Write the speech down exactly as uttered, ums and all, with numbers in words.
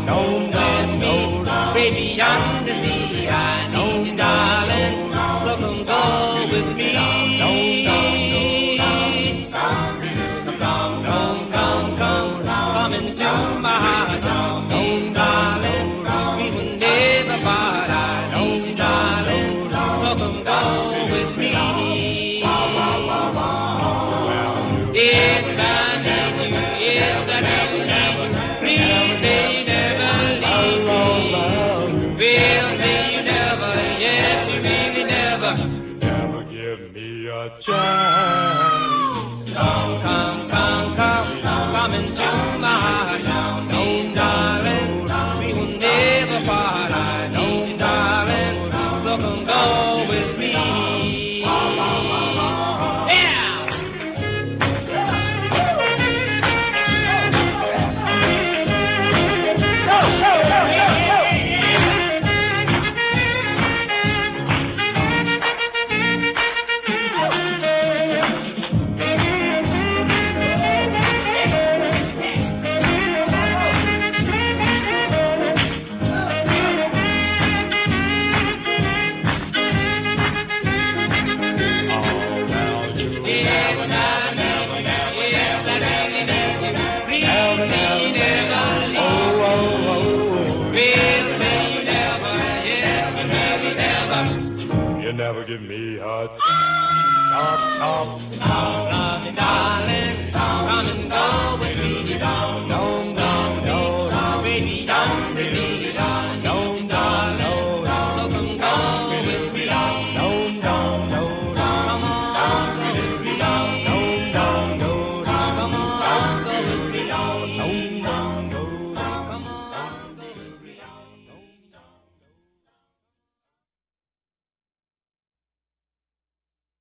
Don't let me, baby, yonder me. I need you, darling. So come go with me. Don't, don't, don't, come, come, come, come, come into my heart. Don't, darling, we will never part. I need you, darling. So come go with me. Yes, I need you. Yes, I need you. Please say you never leave me. Well, say you never. Yes, you really never. Never give me a chance. Come, come, come, come, come into my heart. No, darling, we will never part. I need you, darling. So come go with me. Never give me a chance. Stop, stop. Love me, darling. Come and go with